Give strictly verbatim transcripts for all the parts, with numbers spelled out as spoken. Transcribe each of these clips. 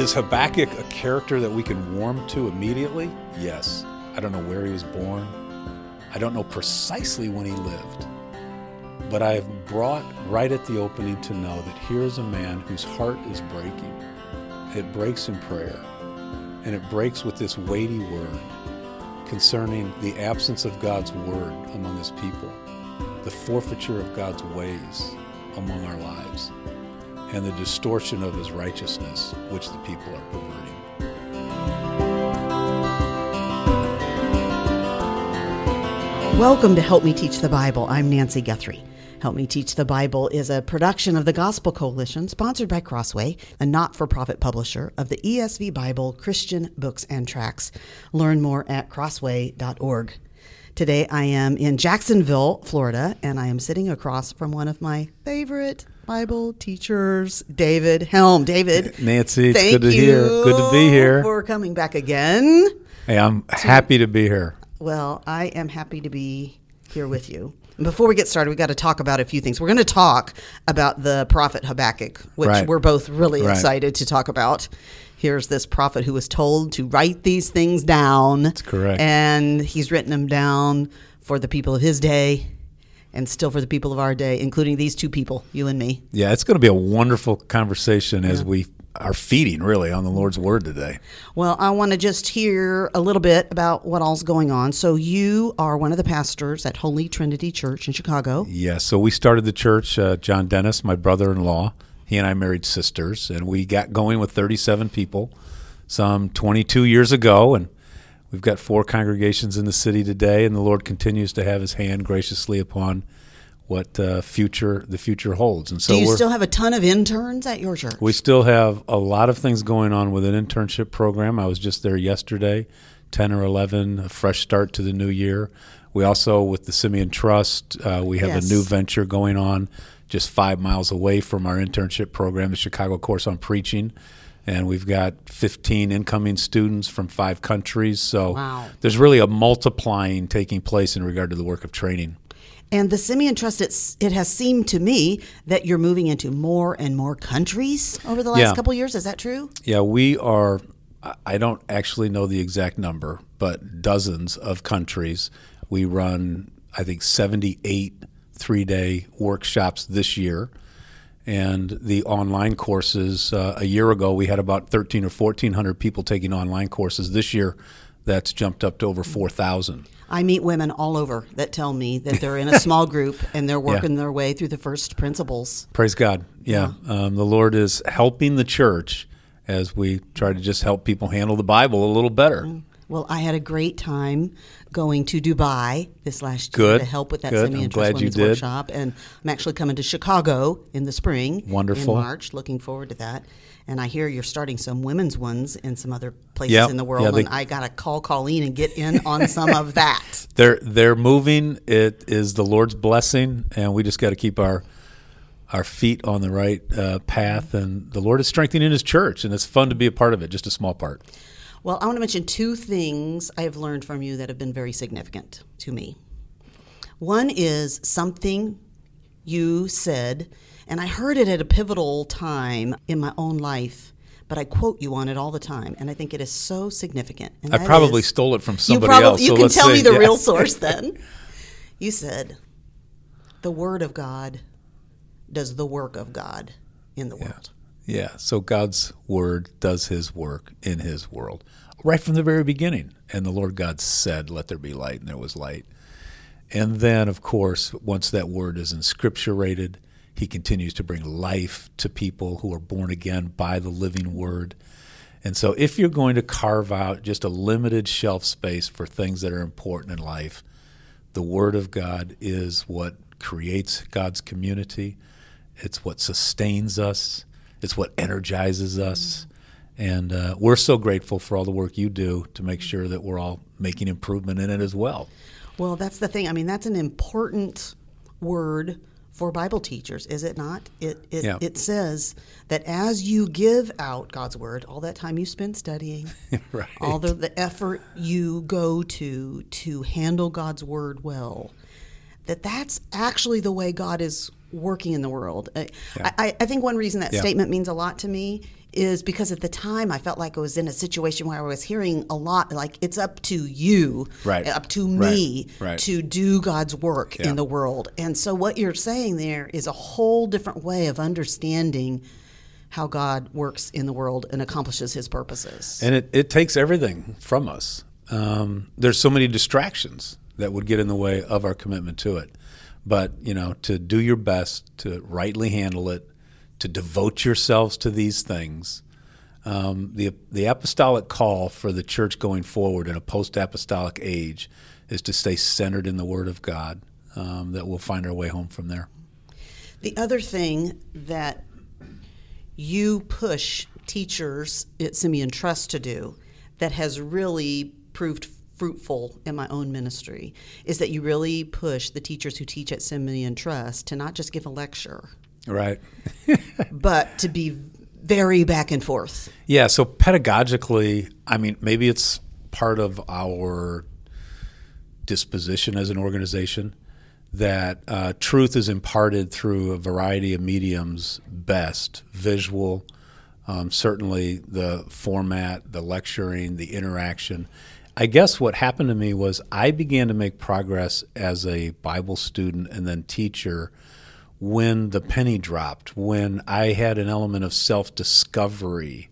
Is Habakkuk a character that we can warm to immediately? Yes. I don't know where he was born. I don't know precisely when he lived. But I have brought right at the opening to know that here is a man whose heart is breaking. It breaks in prayer, and it breaks with this weighty word concerning the absence of God's word among his people, the forfeiture of God's ways among our lives, and the distortion of his righteousness, which the people are perverting. Welcome to Help Me Teach the Bible. I'm Nancy Guthrie. Help Me Teach the Bible is a production of the Gospel Coalition, sponsored by Crossway, a not-for-profit publisher of the E S V Bible, Christian books and tracts. Learn more at crossway dot org. Today I am in Jacksonville, Florida, and I am sitting across from one of my favorite Bible teachers, David Helm. David, Nancy, it's thank good to you hear. Good to be here. for coming back again. Hey, I'm happy to be here. Well, I am happy to be here with you. And before we get started, we got to talk about a few things. We're going to talk about the prophet Habakkuk, which Right. we're both really Right. excited to talk about. Here's this prophet who was told to write these things down. That's correct. And he's written them down for the people of his day and still for the people of our day, including these two people, you and me. Yeah, it's going to be a wonderful conversation as we are feeding, really, on the Lord's Word today. Well, I want to just hear a little bit about what all's going on. So you are one of the pastors at Holy Trinity Church in Chicago. Yeah, so we started the church, uh, John Dennis, my brother-in-law, he and I married sisters, and we got going with thirty-seven people some twenty-two years ago, and we've got four congregations in the city today, and the Lord continues to have his hand graciously upon what uh, future the future holds. And so Do you we're, still have a ton of interns at your church? we still have a lot of things going on with an internship program. I was just there yesterday, ten or eleven, a fresh start to the new year. We also, with the Simeon Trust, uh, we have Yes. a new venture going on just five miles away from our internship program, the Chicago Course on Preaching. And we've got fifteen incoming students from five countries. So Wow. there's really a multiplying taking place in regard to the work of training. And the Simeon Trust, it's, it has seemed to me that you're moving into more and more countries over the last Yeah. couple of years. Is that true? Yeah, we are, I- I don't actually know the exact number, but dozens of countries. We run, I think, seventy-eight three-day workshops this year. And the online courses, uh, a year ago, we had about thirteen or fourteen hundred people taking online courses. This year, that's jumped up to over four thousand. I meet women all over that tell me that they're in a small group and they're working their way through the first principles. Praise God. Yeah. Um, the Lord is helping the church as we try to just help people handle the Bible a little better. Well, I had a great time going to Dubai this last Good. year to help with that Good. Simeon I'm Trust glad you Women's did. Workshop. And I'm actually coming to Chicago in the spring. Wonderful. In March. Looking forward to that. And I hear you're starting some women's ones in some other places Yep. in the world. Yeah, they- and I got to call Colleen and get in on some of that. They're they're moving. It is the Lord's blessing, and we just got to keep our our feet on the right uh, path. And the Lord is strengthening His church, and it's fun to be a part of it. Just a small part. Well, I want to mention two things I have learned from you that have been very significant to me. One is something you said, and I heard it at a pivotal time in my own life, but I quote you on it all the time, and I think it is so significant. And I that probably is- stole it from you somebody probably, else. You so can let's tell see. me the Yeah. real source then. You said, the Word of God does the work of God in the world. Yeah, so God's Word does His work in His world right from the very beginning. And the Lord God said, let there be light, and there was light. And then, of course, once that Word is inscripturated, He continues to bring life to people who are born again by the living Word. And so if you're going to carve out just a limited shelf space for things that are important in life, the Word of God is what creates God's community. It's what sustains us. It's what energizes us. And uh, we're so grateful for all the work you do to make sure that we're all making improvement in it as well. Well, that's the thing. I mean, that's an important word for Bible teachers, is it not? It it, Yeah. it says that as you give out God's Word, all that time you spend studying, Right. all the, the effort you go to to handle God's Word well, that that's actually the way God is working in the world. I, Yeah. I, I think one reason that Yeah. statement means a lot to me is because at the time I felt like I was in a situation where I was hearing a lot like it's up to you, Right. up to me Right. Right. to do God's work Yeah. in the world. And so what you're saying there is a whole different way of understanding how God works in the world and accomplishes his purposes. And it, it takes everything from us. Um, there's so many distractions that would get in the way of our commitment to it. But, you know, to do your best, to rightly handle it, to devote yourselves to these things. Um, the the apostolic call for the church going forward in a post-apostolic age is to stay centered in the Word of God, um, that we'll find our way home from there. The other thing that you push teachers at Simeon Trust to do that has really proved fruitful in my own ministry is that you really push the teachers who teach at Simeon Trust to not just give a lecture, Right. but to be very back and forth. Yeah, so pedagogically, I mean, maybe it's part of our disposition as an organization that uh, truth is imparted through a variety of mediums best, visual, um, certainly the format, the lecturing, the interaction. I guess what happened to me was I began to make progress as a Bible student and then teacher when the penny dropped, when I had an element of self-discovery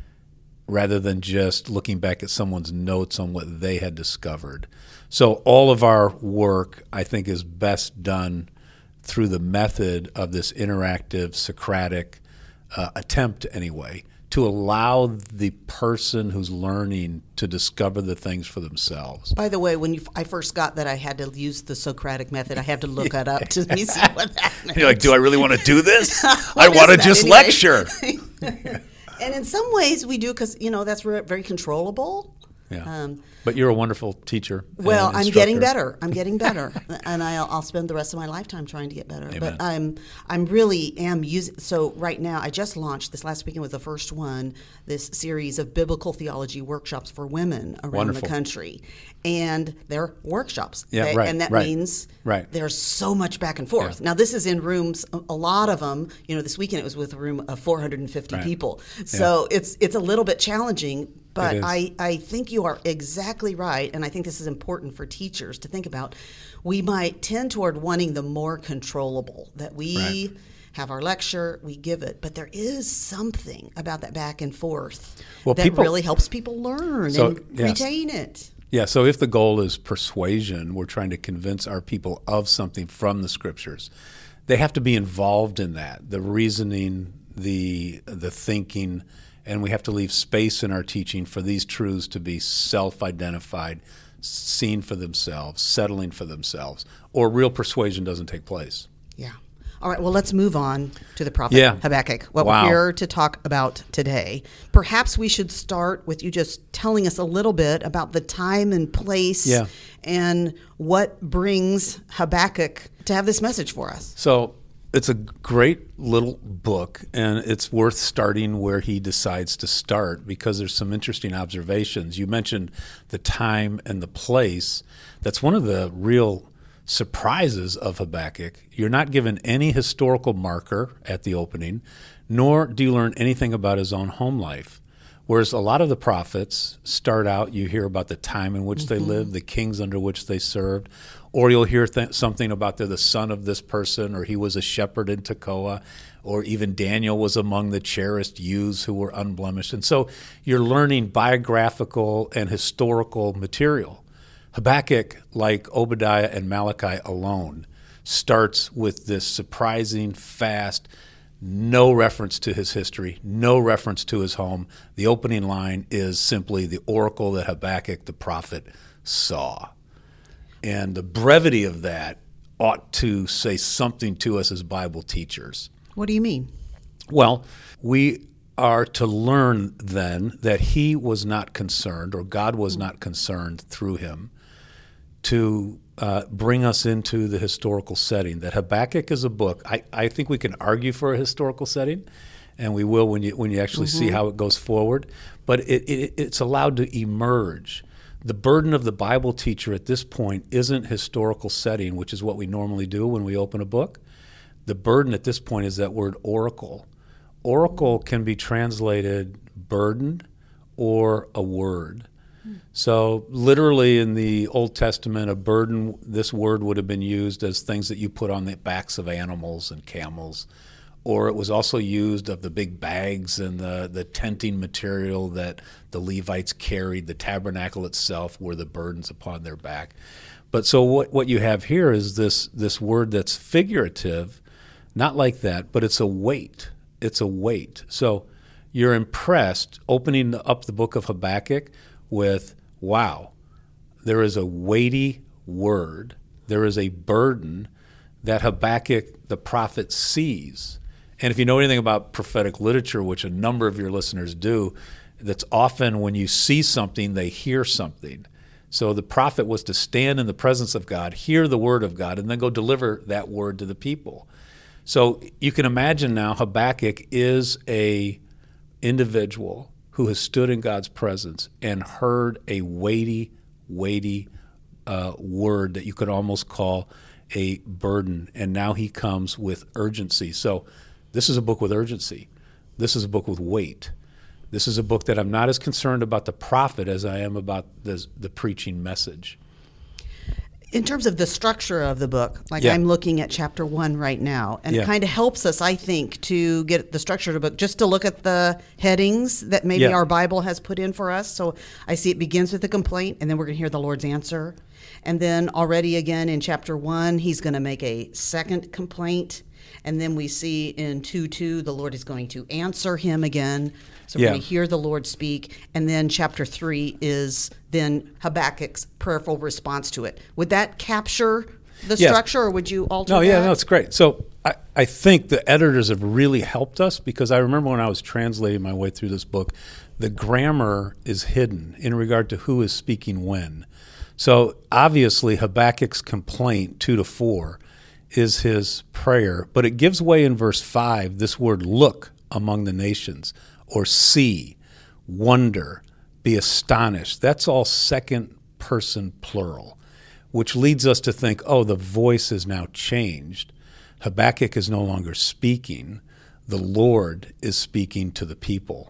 rather than just looking back at someone's notes on what they had discovered. So all of our work, I think, is best done through the method of this interactive, Socratic uh, attempt, anyway, to allow the person who's learning to discover the things for themselves. By the way, when you, I first got that I had to use the Socratic method, I had to look it up to see what that meant. You're like, do I really want to do this? What I want to is that just anyway? lecture. And in some ways we do because, you know, that's re- very controllable. Yeah. Um, But you're a wonderful teacher. Well, and I'm getting instructor. better. I'm getting better, and I'll, I'll spend the rest of my lifetime trying to get better. Amen. But I'm, I'm really am using. So right now, I just launched this last weekend was the first one. This series of biblical theology workshops for women around Wonderful. the country, and they're workshops. Yeah, They- right, And that right, means right. there's so much back and forth. Yeah. Now this is in rooms. A a lot of them. You know, this weekend it was with a room of four hundred fifty Right. people. So it's it's a little bit challenging. But It is. I, I think you are exactly right, and I think this is important for teachers to think about. We might tend toward wanting the more controllable, that we Right. have our lecture, we give it, but there is something about that back and forth Well, that people- really helps people learn So, and yes. retain it. Yeah, so if the goal is persuasion, we're trying to convince our people of something from the Scriptures. They have to be involved in that, the reasoning, the the thinking, and we have to leave space in our teaching for these truths to be self-identified, seen for themselves, settling for themselves, or real persuasion doesn't take place. Yeah. All right, well, let's move on to the prophet Yeah. Habakkuk, what Wow. we're here to talk about today. Perhaps we should start with you just telling us a little bit about the time and place Yeah. and what brings Habakkuk to have this message for us. So it's a great little book, and it's worth starting where he decides to start because there's some interesting observations. You mentioned the time and the place. That's one of the real surprises of Habakkuk. You're not given any historical marker at the opening, nor do you learn anything about his own home life. Whereas a lot of the prophets start out, you hear about the time in which mm-hmm. they lived, the kings under which they served, or you'll hear th- something about they're the son of this person, or he was a shepherd in Tekoa, or even Daniel was among the cherished youths who were unblemished. And so you're learning biographical and historical material. Habakkuk, like Obadiah and Malachi alone, starts with this surprising, fast, no reference to his history, no reference to his home. The opening line is simply the oracle that Habakkuk the prophet saw. And the brevity of that ought to say something to us as Bible teachers. What do you mean? Well, we are to learn then that he was not concerned, or God was not concerned through him, to uh, bring us into the historical setting. That Habakkuk is a book. I, I think we can argue for a historical setting, and we will when you when you actually mm-hmm. see how it goes forward. But it, it it's allowed to emerge. The burden of the Bible teacher at this point isn't historical setting, which is what we normally do when we open a book. the burden at this point is that word oracle. Oracle can be translated burden or a word. So literally in the Old Testament, a burden, this word would have been used as things that you put on the backs of animals and camels. Or it was also used of the big bags and the, the tenting material that the Levites carried. The tabernacle itself were the burdens upon their back. But so what, what you have here is this, this word that's figurative, not like that, but it's a weight. It's a weight. So you're impressed opening up the book of Habakkuk with, wow, there is a weighty word. There is a burden that Habakkuk, the prophet, sees. And if you know anything about prophetic literature, which a number of your listeners do, that's often when you see something, they hear something. So the prophet was to stand in the presence of God, hear the word of God, and then go deliver that word to the people. So you can imagine now Habakkuk is a individual who has stood in God's presence and heard a weighty, weighty uh, word that you could almost call a burden. And now he comes with urgency. So this is a book with urgency. This is a book with weight. This is a book that I'm not as concerned about the prophet as I am about the, the preaching message. In terms of the structure of the book, like Yeah. I'm looking at chapter one right now, and Yeah. it kind of helps us, I think, to get the structure of the book, just to look at the headings that maybe Yeah. our Bible has put in for us. So I see it begins with a complaint, and then we're going to hear the Lord's answer. And then already again in chapter one, he's going to make a second complaint. And then we see in two two, the Lord is going to answer him again. So we're Yeah. going to hear the Lord speak. And then chapter three is then Habakkuk's prayerful response to it. Would that capture the Yes. structure, or would you alter No, that? yeah, no, it's great. So I, I think the editors have really helped us, because I remember when I was translating my way through this book, the grammar is hidden in regard to who is speaking when. So obviously Habakkuk's complaint, two to four, is his prayer, but it gives way in verse five, this word look among the nations, or see, wonder, be astonished. That's all second person plural, which leads us to think, oh, the voice is now changed. Habakkuk is no longer speaking. The Lord is speaking to the people.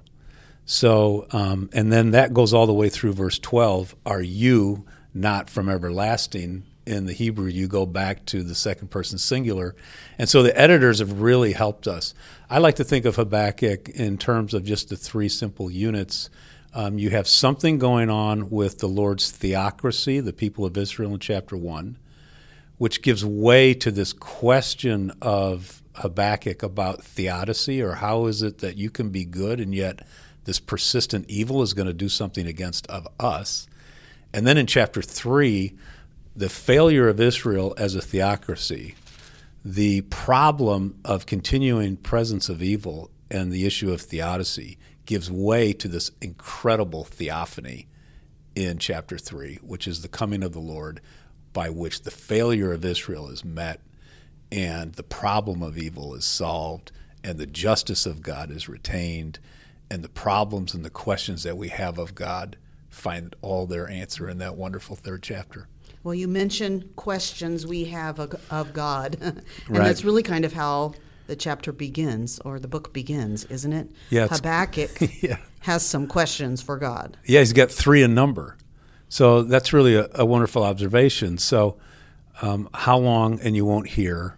So, um, and then that goes all the way through verse twelve. Are you not from everlasting? In the Hebrew, you go back to the second person singular. And so the editors have really helped us. I like to think of Habakkuk in terms of just the three simple units. Um, you have something going on with the Lord's theocracy, the people of Israel in chapter one, which gives way to this question of Habakkuk about theodicy, or how is it that you can be good and yet this persistent evil is going to do something against of us. And then in chapter three, the failure of Israel as a theocracy, the problem of continuing presence of evil, and the issue of theodicy gives way to this incredible theophany in chapter three, which is the coming of the Lord, by which the failure of Israel is met and the problem of evil is solved and the justice of God is retained, and the problems and the questions that we have of God find all their answer in that wonderful third chapter. Well, you mentioned questions we have of, of God. And Right. that's really kind of how the chapter begins, or the book begins, isn't it? Yeah, it's- Habakkuk Yeah. has some questions for God. Yeah, he's got three in number. So that's really a, a wonderful observation. So um, how long and you won't hear?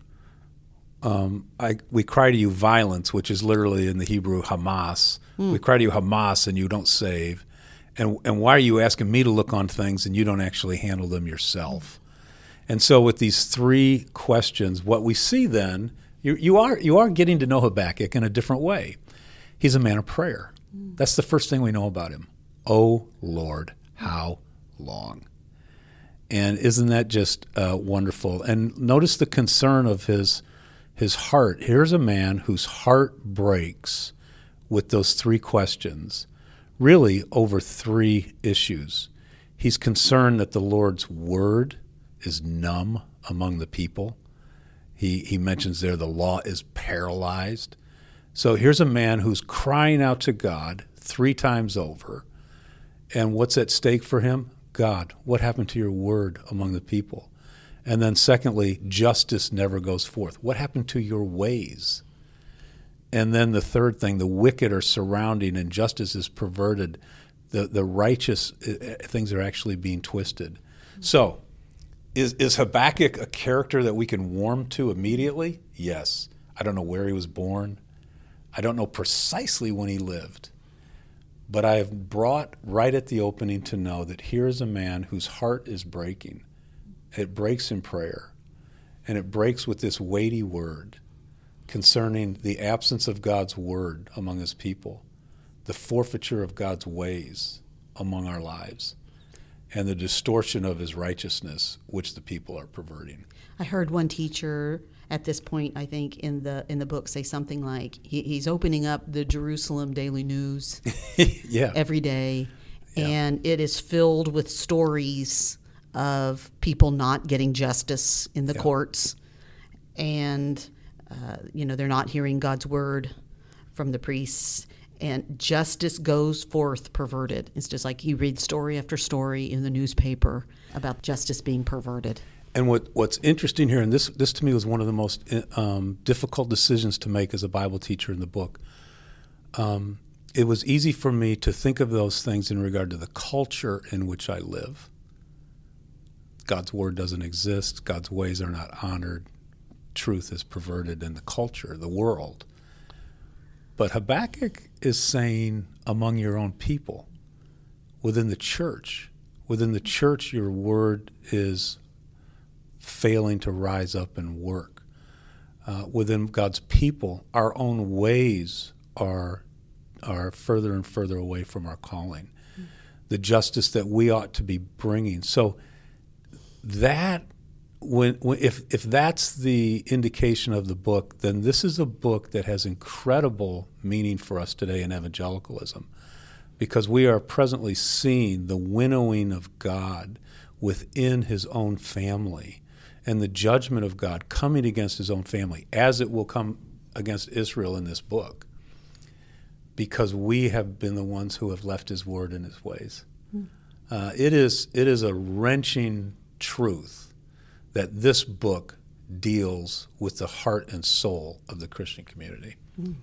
Um, I, we cry to you violence, which is literally in the Hebrew Hamas. Hmm. We cry to you Hamas and you don't save. And, and why are you asking me to look on things and you don't actually handle them yourself? And so with these three questions, what we see then, you, you are you are getting to know Habakkuk in a different way. He's a man of prayer. That's the first thing we know about him. Oh, Lord, how long? And isn't that just uh, wonderful? And notice the concern of his his heart. Here's a man whose heart breaks with those three questions, really over three issues. He's concerned that the Lord's word is numb among the people. He he mentions there the law is paralyzed. So here's a man who's crying out to God three times over. And what's at stake for him? God, what happened to your word among the people? And then secondly, justice never goes forth. What happened to your ways? And then the third thing, the wicked are surrounding and justice is perverted. The the righteous uh, things are actually being twisted. So is, is Habakkuk a character that we can warm to immediately? Yes. I don't know where he was born. I don't know precisely when he lived. But I have brought right at the opening to know that here is a man whose heart is breaking. It breaks in prayer, and it breaks with this weighty word concerning the absence of God's word among his people, the forfeiture of God's ways among our lives, and the distortion of his righteousness, which the people are perverting. I heard one teacher at this point, I think, in the in the book say something like he, he's opening up the Jerusalem Daily News yeah. every day, yeah. and it is filled with stories of people not getting justice in the yeah. courts, and uh, you know they're not hearing God's word from the priests, and justice goes forth perverted. It's just like you read story after story in the newspaper about justice being perverted. And what, what's interesting here, and this this to me was one of the most um, difficult decisions to make as a Bible teacher in the book, um, it was easy for me to think of those things in regard to the culture in which I live. God's word doesn't exist. God's ways are not honored. Truth is perverted in the culture, the world. But Habakkuk is saying among your own people, within the church, within the church your word is failing to rise up and work. Uh, within God's people, our own ways are are further and further away from our calling, mm-hmm. the justice that we ought to be bringing. So that, when, when if if that's the indication of the book, then this is a book that has incredible meaning for us today in evangelicalism, because we are presently seeing the winnowing of God within his own family, and the judgment of God coming against his own family, as it will come against Israel in this book, because we have been the ones who have left his word and his ways. Mm. Uh, it is it is a wrenching truth that this book deals with the heart and soul of the Christian community. Mm.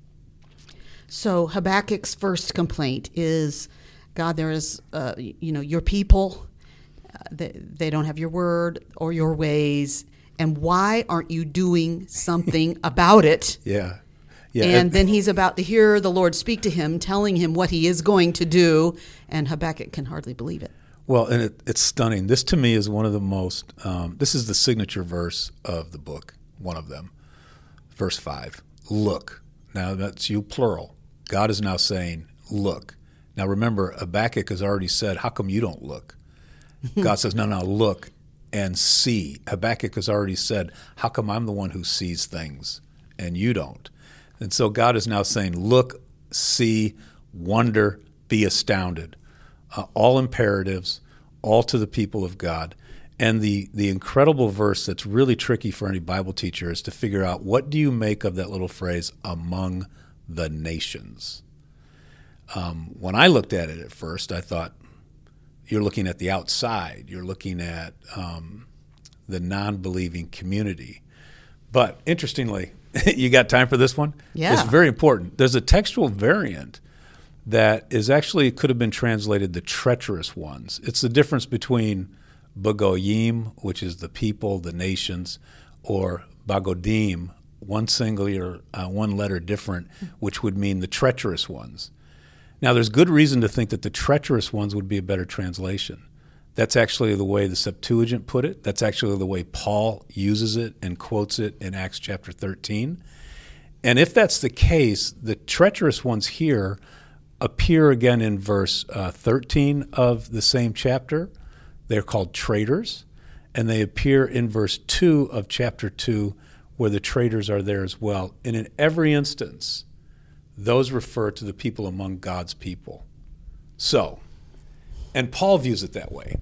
So Habakkuk's first complaint is, God, there is, uh, you know, your people, They, they don't have your word or your ways, and why aren't you doing something about it? Yeah. yeah. And then he's about to hear the Lord speak to him, telling him what he is going to do, and Habakkuk can hardly believe it. Well, and it, it's stunning. This to me is one of the most, um, this is the signature verse of the book, one of them. Verse five, look. Now that's you plural. God is now saying, look. Now remember, Habakkuk has already said, how come you don't look? God says, no, no, look and see. Habakkuk has already said, how come I'm the one who sees things and you don't? And so God is now saying, look, see, wonder, be astounded. Uh, all imperatives, all to the people of God. And the, the incredible verse that's really tricky for any Bible teacher is to figure out, what do you make of that little phrase, among the nations? Um, when I looked at it at first, I thought, you're looking at the outside. You're looking at um, the non-believing community. But interestingly, you got time for this one? Yeah. It's very important. There's a textual variant that is actually could have been translated the treacherous ones. It's the difference between Bagoyim, which is the people, the nations, or Bagodim, one singular, uh, one letter different, which would mean the treacherous ones. Now, there's good reason to think that the treacherous ones would be a better translation. That's actually the way the Septuagint put it. That's actually the way Paul uses it and quotes it in Acts chapter thirteen. And if that's the case, the treacherous ones here appear again in verse uh, thirteen of the same chapter. They're called traitors. And they appear in verse two of chapter two, where the traitors are there as well. And in every instance, those refer to the people among God's people. So, and Paul views it that way.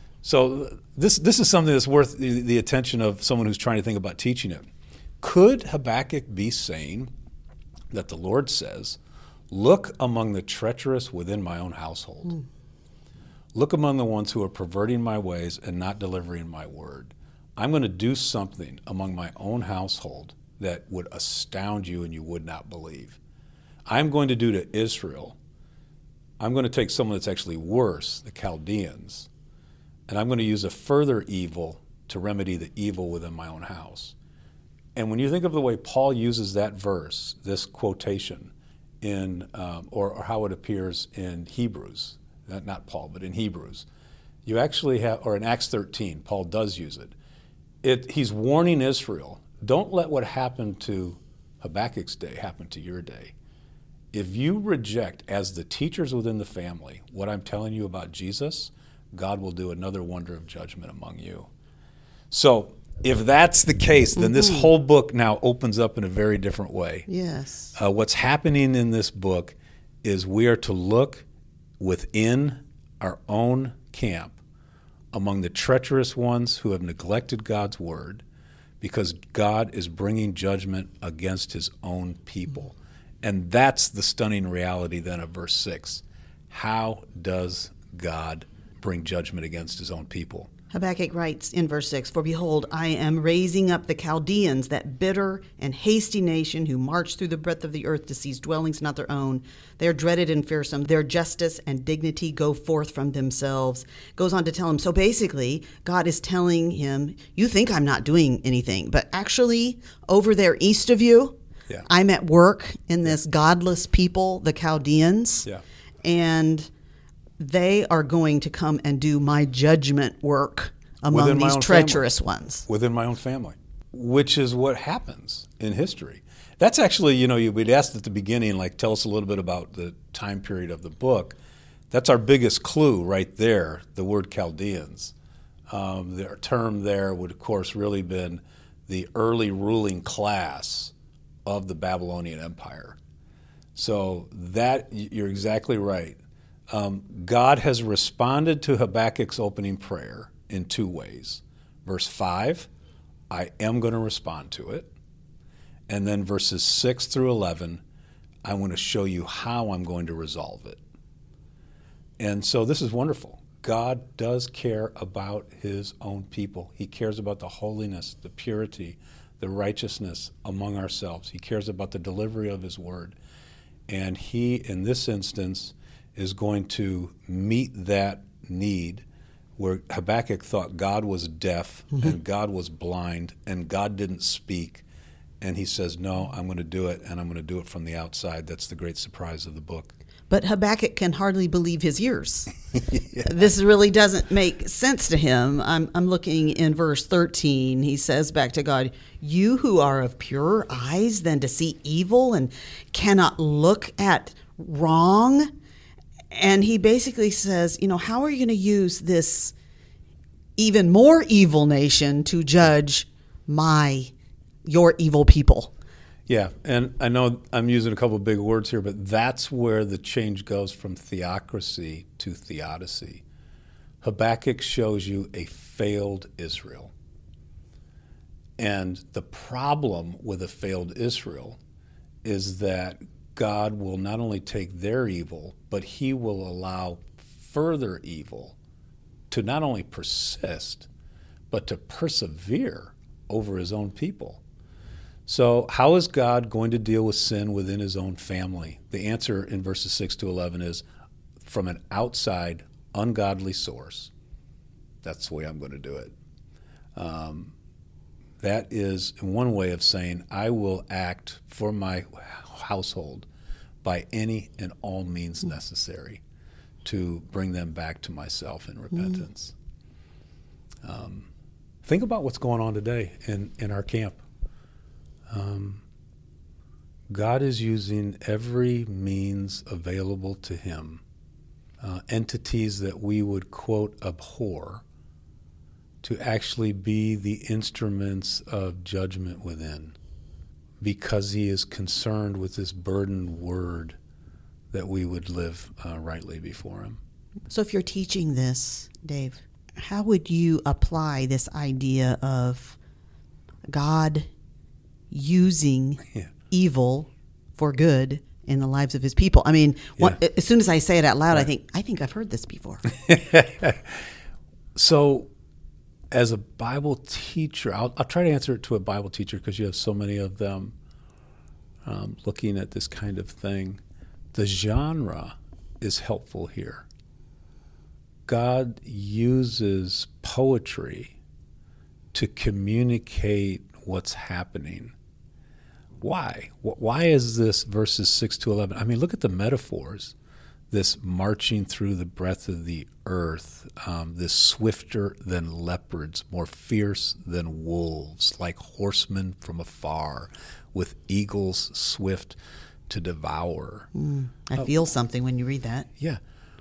So this this is something that's worth the, the attention of someone who's trying to think about teaching it. Could Habakkuk be saying that the Lord says, look among the treacherous within my own household. Mm. Look among the ones who are perverting my ways and not delivering my word. I'm going to do something among my own household that would astound you and you would not believe. I'm going to do to Israel, I'm going to take someone that's actually worse, the Chaldeans, and I'm going to use a further evil to remedy the evil within my own house. And when you think of the way Paul uses that verse, this quotation, in um, or, or how it appears in Hebrews, not, not Paul, but in Hebrews, you actually have, or in Acts thirteen, Paul does use it. It he's warning Israel, don't let what happened to Habakkuk's day happen to your day. If you reject, as the teachers within the family, what I'm telling you about Jesus, God will do another wonder of judgment among you. So if that's the case, then mm-hmm. this whole book now opens up in a very different way. Yes. Uh, what's happening in this book is we are to look within our own camp among the treacherous ones who have neglected God's word, because God is bringing judgment against his own people. And that's the stunning reality then of verse six. How does God bring judgment against his own people? Habakkuk writes in verse six, "For behold, I am raising up the Chaldeans, that bitter and hasty nation who march through the breadth of the earth to seize dwellings not their own. They are dreaded and fearsome. Their justice and dignity go forth from themselves." Goes on to tell him, so basically, God is telling him, you think I'm not doing anything, but actually, over there east of you, yeah. I'm at work in this godless people, the Chaldeans, yeah. and they are going to come and do my judgment work among Within these treacherous family. ones. Within my own family, which is what happens in history. That's actually, you know, you, we'd asked at the beginning, like, tell us a little bit about the time period of the book. That's our biggest clue right there, the word Chaldeans. Um, their term there would, of course, really been the early ruling class of the Babylonian Empire. So that, you're exactly right. Um, God has responded to Habakkuk's opening prayer in two ways. Verse five, I am going to respond to it. And then verses six through eleven, I want to show you how I'm going to resolve it. And so this is wonderful. God does care about his own people. He cares about the holiness, the purity, the righteousness among ourselves. He cares about the delivery of his word. And he, in this instance, is going to meet that need where Habakkuk thought God was deaf mm-hmm. and God was blind and God didn't speak. And he says, no, I'm going to do it, and I'm going to do it from the outside. That's the great surprise of the book. But Habakkuk can hardly believe his ears. yeah. This really doesn't make sense to him. I'm, I'm looking in verse thirteen. He says back to God, you who are of purer eyes than to see evil and cannot look at wrong. And he basically says, you know, how are you going to use this even more evil nation to judge my, your evil people? Yeah, and I know I'm using a couple of big words here, but that's where the change goes from theocracy to theodicy. Habakkuk shows you a failed Israel. And the problem with a failed Israel is that God will not only take their evil, but he will allow further evil to not only persist, but to persevere over his own people. So how is God going to deal with sin within his own family? The answer in verses six to eleven is from an outside, ungodly source. That's the way I'm going to do it. Um, that is one way of saying I will act for my household by any and all means necessary to bring them back to myself in repentance. Mm. Um, think about what's going on today in, in our camp. Um, God is using every means available to him, uh, entities that we would, quote, abhor, to actually be the instruments of judgment within, because he is concerned with this burdened word that we would live uh, rightly before him. So if you're teaching this, Dave, how would you apply this idea of God using yeah. evil for good in the lives of his people? I mean, yeah. one, as soon as I say it out loud, right. I think, I think I've heard this before. So as a Bible teacher, I'll, I'll try to answer it to a Bible teacher because you have so many of them um, looking at this kind of thing. The genre is helpful here. God uses poetry to communicate what's happening. Why? Why is this verses six to eleven? I mean, look at the metaphors. This marching through the breadth of the earth, um, this swifter than leopards, more fierce than wolves, like horsemen from afar, with eagles swift to devour. Mm, I uh, feel something when you read that. Yeah.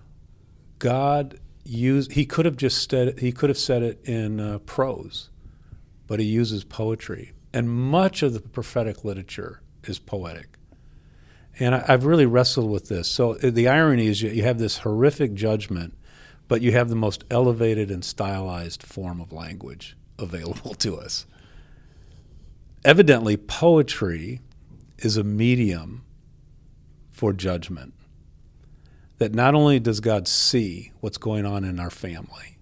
God used, he could have just said, he could have said it in uh, prose, but he uses poetry. And much of the prophetic literature is poetic. And I, I've really wrestled with this. So the irony is you, you have this horrific judgment, but you have the most elevated and stylized form of language available to us. Evidently, poetry is a medium for judgment. That not only does God see what's going on in our family,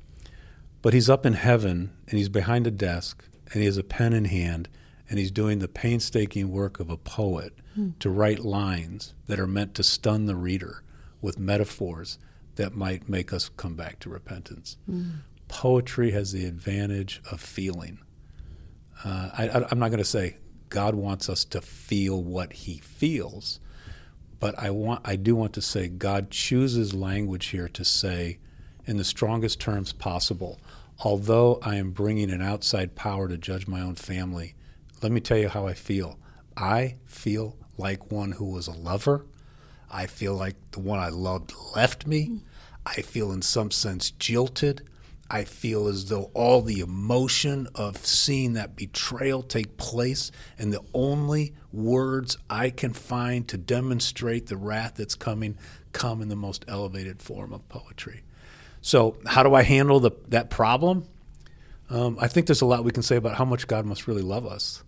but he's up in heaven and he's behind a desk and he has a pen in hand and he's doing the painstaking work of a poet mm. to write lines that are meant to stun the reader with metaphors that might make us come back to repentance. Mm. Poetry has the advantage of feeling. Uh, I, I, I'm not going to say God wants us to feel what he feels, but I want I do want to say God chooses language here to say, in the strongest terms possible, although I am bringing an outside power to judge my own family, let me tell you how I feel. I feel like one who was a lover. I feel like the one I loved left me. I feel in some sense jilted. I feel as though all the emotion of seeing that betrayal take place, and the only words I can find to demonstrate the wrath that's coming come in the most elevated form of poetry. So how do I handle the, that problem? Um, I think there's a lot we can say about how much God must really love us.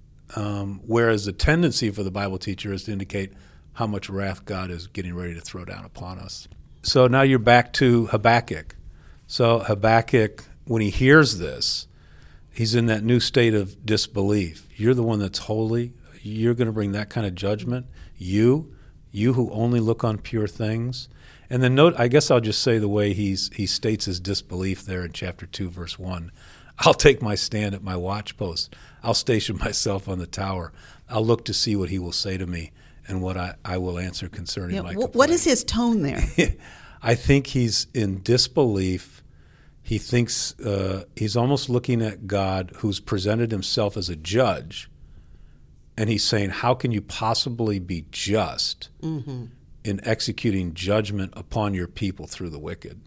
Um, whereas the tendency for the Bible teacher is to indicate how much wrath God is getting ready to throw down upon us. So now you're back to Habakkuk. So Habakkuk, when he hears this, he's in that new state of disbelief. You're the one that's holy. You're going to bring that kind of judgment. You, you who only look on pure things. And then note, I guess I'll just say the way he's he states his disbelief there in chapter two, verse one. I'll take my stand at my watchpost. I'll station myself on the tower. I'll look to see what he will say to me and what I, I will answer concerning yeah, my w- complaint. What is his tone there? I think he's in disbelief. He thinks uh, he's almost looking at God, who's presented himself as a judge, and he's saying, how can you possibly be just mm-hmm. in executing judgment upon your people through the wicked?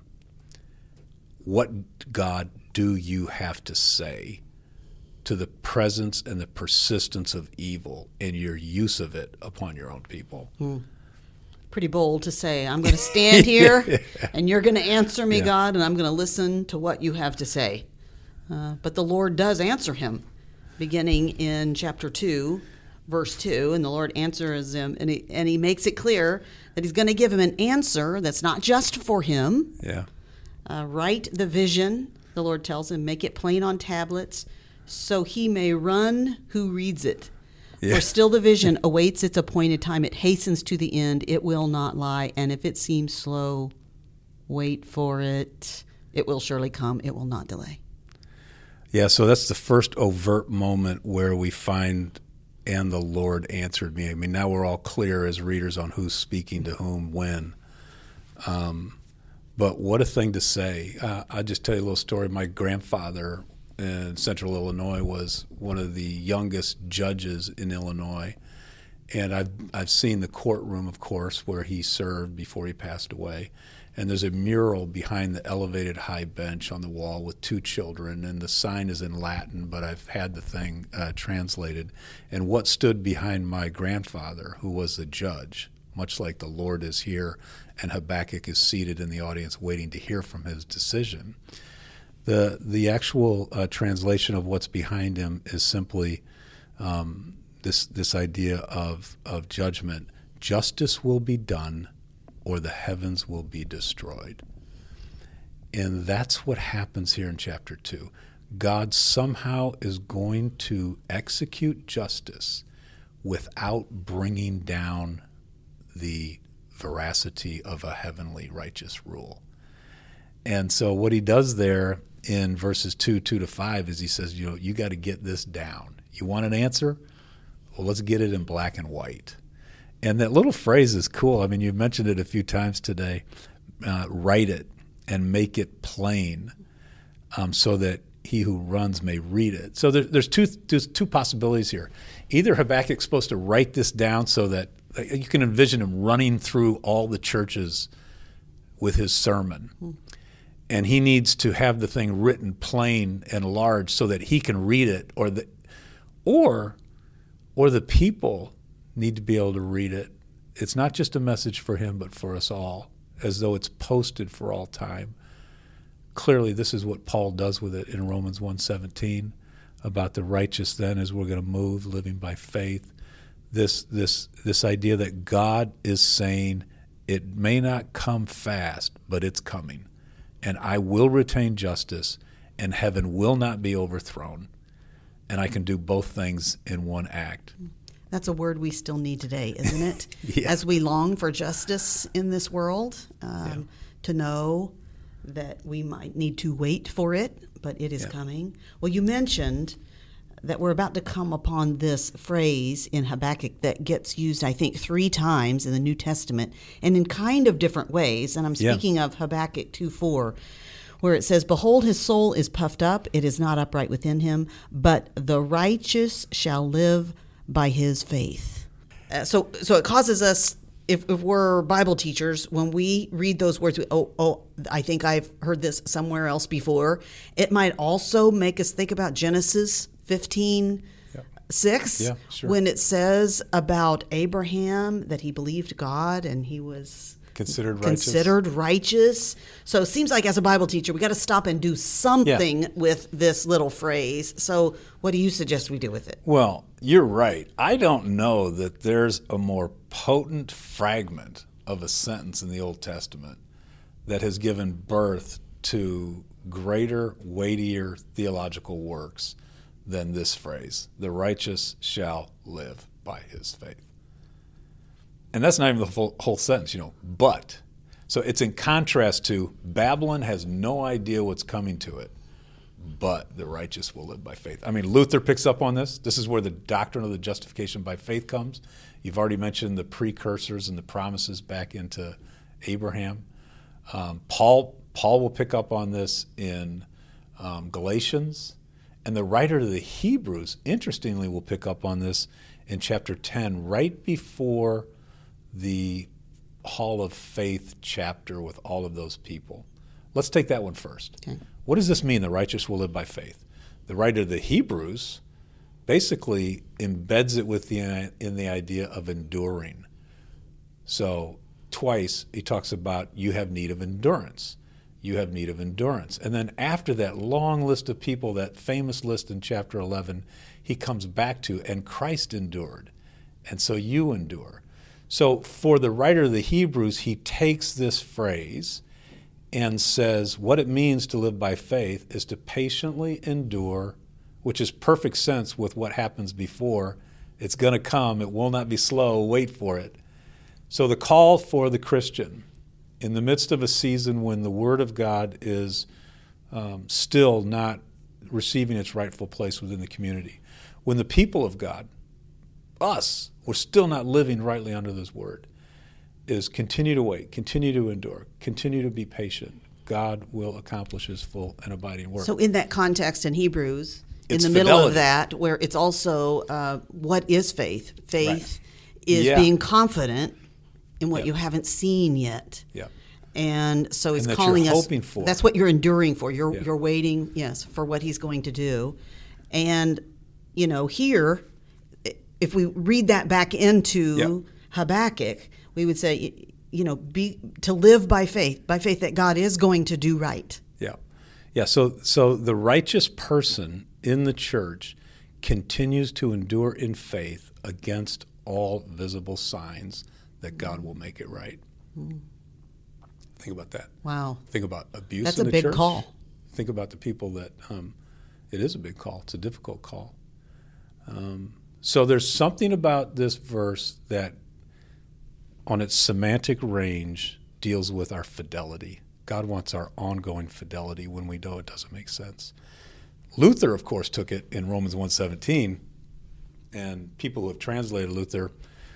What, God, do you have to say to the presence and the persistence of evil and your use of it upon your own people? Mm. Pretty bold to say, I'm going to stand here yeah. and you're going to answer me, yeah. God, and I'm going to listen to what you have to say. Uh, but the Lord does answer him, beginning in chapter two, verse two, and the Lord answers him, and he, and he makes it clear that he's going to give him an answer that's not just for him. Yeah. Uh, write the vision, the Lord tells him, make it plain on tablets, so he may run who reads it. Yeah. For still the vision awaits its appointed time. It hastens to the end. It will not lie. And if it seems slow, wait for it. It will surely come. It will not delay. Yeah, so that's the first overt moment where we find, and the Lord answered me. I mean, now we're all clear as readers on who's speaking to whom, when. Um, but what a thing to say. Uh, I'll just tell you a little story. My grandfather in Central Illinois was one of the youngest judges in Illinois, and I've I've seen the courtroom, of course, where he served before he passed away. And there's a mural behind the elevated high bench on the wall with two children, and the sign is in Latin, but I've had the thing uh, translated. And what stood behind my grandfather, who was the judge, much like the Lord is here, and Habakkuk is seated in the audience waiting to hear from his decision. The the actual uh, translation of what's behind him is simply um, this this idea of of judgment. Justice will be done, or the heavens will be destroyed. And that's what happens here in chapter two. God somehow is going to execute justice without bringing down the veracity of a heavenly righteous rule. And so what he does there in verses two, two to five is he says, you know, you got to get this down. You want an answer? Well, let's get it in black and white. And that little phrase is cool. I mean, you've mentioned it a few times today. Uh, write it and make it plain um, so that he who runs may read it. So there, there's two there's two possibilities here. Either Habakkuk's supposed to write this down so that you can envision him running through all the churches with his sermon. Hmm. And he needs to have the thing written plain and large so that he can read it, or the or or the people need to be able to read it. It's not just a message for him, but for us all, as though it's posted for all time. Clearly, this is what Paul does with it in Romans one seventeen about the righteous then as we're going to move, living by faith. This this this idea that God is saying it may not come fast, but it's coming. And I will retain justice, and heaven will not be overthrown. And I can do both things in one act. That's a word we still need today, isn't it? Yeah. As we long for justice in this world, um, yeah. to know that we might need to wait for it, but it is yeah. coming. Well, you mentioned that we're about to come upon this phrase in Habakkuk that gets used, I think, three times in the New Testament, and in kind of different ways. And I'm speaking yeah. of Habakkuk two four, where it says, "Behold, his soul is puffed up, it is not upright within him, but the righteous shall live by his faith." Uh, so so it causes us, if, if we're Bible teachers, when we read those words, we, oh, oh, I think I've heard this somewhere else before. It might also make us think about Genesis fifteen, yep. six, yeah, sure. when it says about Abraham that he believed God and he was considered righteous. Considered righteous. So it seems like as a Bible teacher, we got to stop and do something yeah. with this little phrase. So what do you suggest we do with it? Well, you're right. I don't know that there's a more potent fragment of a sentence in the Old Testament that has given birth to greater, weightier theological works than this phrase, "the righteous shall live by his faith." And that's not even the full, whole sentence, you know, but. So it's in contrast to Babylon has no idea what's coming to it, but the righteous will live by faith. I mean, Luther picks up on this. This is where the doctrine of the justification by faith comes. You've already mentioned the precursors and the promises back into Abraham. Um, Paul, Paul will pick up on this in um, Galatians. And the writer to the Hebrews, interestingly, will pick up on this in chapter ten, right before the Hall of Faith chapter with all of those people. Let's take that one first. Okay. What does this mean, the righteous will live by faith? The writer of the Hebrews basically embeds it with the, in the idea of enduring. So twice he talks about you have need of endurance. You have need of endurance. And then after that long list of people, that famous list in chapter eleven, he comes back to, and Christ endured, and so you endure. So for the writer of the Hebrews, he takes this phrase and says what it means to live by faith is to patiently endure, which is perfect sense with what happens before. It's going to come. It will not be slow. Wait for it. So the call for the Christian in the midst of a season when the Word of God is um, still not receiving its rightful place within the community, when the people of God, us, we're still not living rightly under this Word, is continue to wait, continue to endure, continue to be patient. God will accomplish His full and abiding work. So in that context in Hebrews, it's in the fidelity. middle of that, where it's also uh, what is faith? Faith right. is yeah. being confident in what yeah. you haven't seen yet. Yeah. And so it's and that calling you're us. Hoping for. That's what you're enduring for. You're yeah. you're waiting, yes, for what He's going to do. And you know, here, if we read that back into yeah. Habakkuk, we would say, you know, be to live by faith, by faith that God is going to do right. Yeah, yeah. So so the righteous person in the church continues to endure in faith against all visible signs that God will make it right. Mm. Think about that. Wow. Think about abuse That's in a the big church. call. Think about the people that, um, it is a big call. It's a difficult call. Um, so there's something about this verse that on its semantic range deals with our fidelity. God wants our ongoing fidelity when we know it doesn't make sense. Luther, of course, took it in Romans one seventeen, and people who have translated Luther,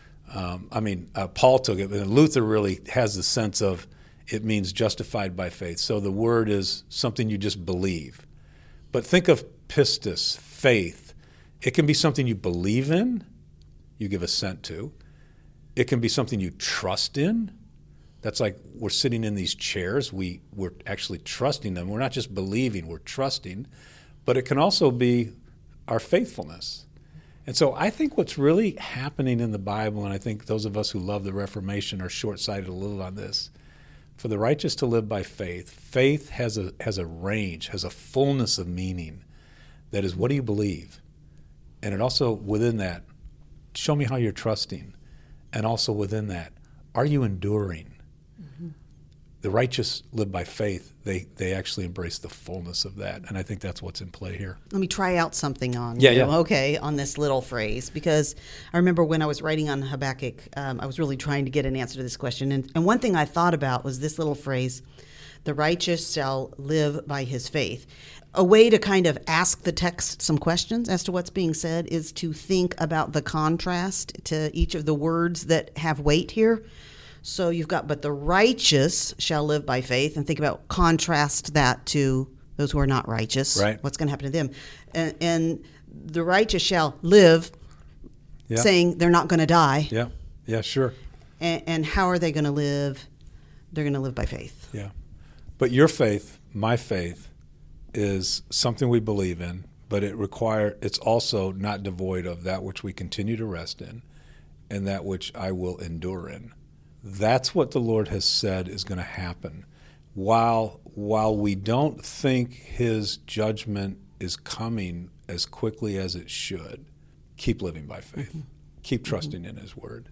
um, I mean, uh, Paul took it, but Luther really has the sense of it means justified by faith. So the word is something you just believe. But think of pistis, faith. It can be something you believe in, you give assent to. It can be something you trust in. That's like we're sitting in these chairs. We, we're actually trusting them. We're not just believing, we're trusting. But it can also be our faithfulness. And so I think what's really happening in the Bible, and I think those of us who love the Reformation are short-sighted a little on this, for the righteous to live by faith, faith has a has a range, has a fullness of meaning. That is, what do you believe? And it also, within that, show me how you're trusting. And also within that, are you enduring? Mm-hmm. The righteous live by faith. They they actually embrace the fullness of that. And I think that's what's in play here. Let me try out something on yeah, you, yeah. okay, on this little phrase, because I remember when I was writing on Habakkuk, um, I was really trying to get an answer to this question. And, and one thing I thought about was this little phrase, the righteous shall live by his faith. A way to kind of ask the text some questions as to what's being said is to think about the contrast to each of the words that have weight here. So you've got, but the righteous shall live by faith, and think about, contrast that to those who are not righteous. Right. What's going to happen to them? And, and the righteous shall live, Yeah. saying they're not going to die. Yeah, yeah, sure. And, and how are they going to live? They're going to live by faith. Yeah. But your faith, my faith, is something we believe in, but it require it's also not devoid of that which we continue to rest in and that which I will endure in. That's what the Lord has said is going to happen. While while we don't think his judgment is coming as quickly as it should, keep living by faith. Mm-hmm. Keep trusting mm-hmm. in his word.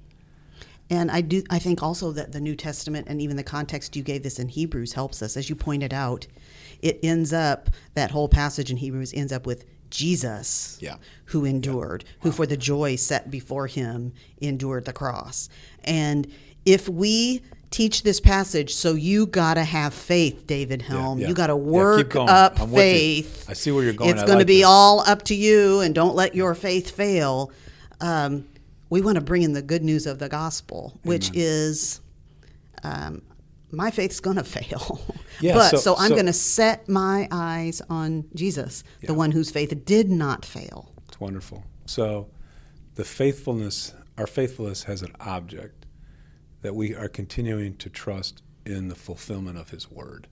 And I do. I think also that the New Testament and even the context you gave this in Hebrews helps us. As you pointed out, it ends up, that whole passage in Hebrews ends up with Jesus, yeah. who endured, yeah. Wow. who for the joy set before him endured the cross. And if we teach this passage, so you got to have faith, David Helm. Yeah, yeah. You got to Yeah, work keep up I'm with faith. you. I see where you're going. It's I going like to be this. all up to you, and don't let your faith fail. Um, we want to bring in the good news of the gospel, which Amen. is um, my faith's going to fail. Yeah, but so- so I'm so- going to set my eyes on Jesus, Yeah. the one whose faith did not fail. It's wonderful. So the faithfulness, our faithfulness has an object that we are continuing to trust in the fulfillment of his word.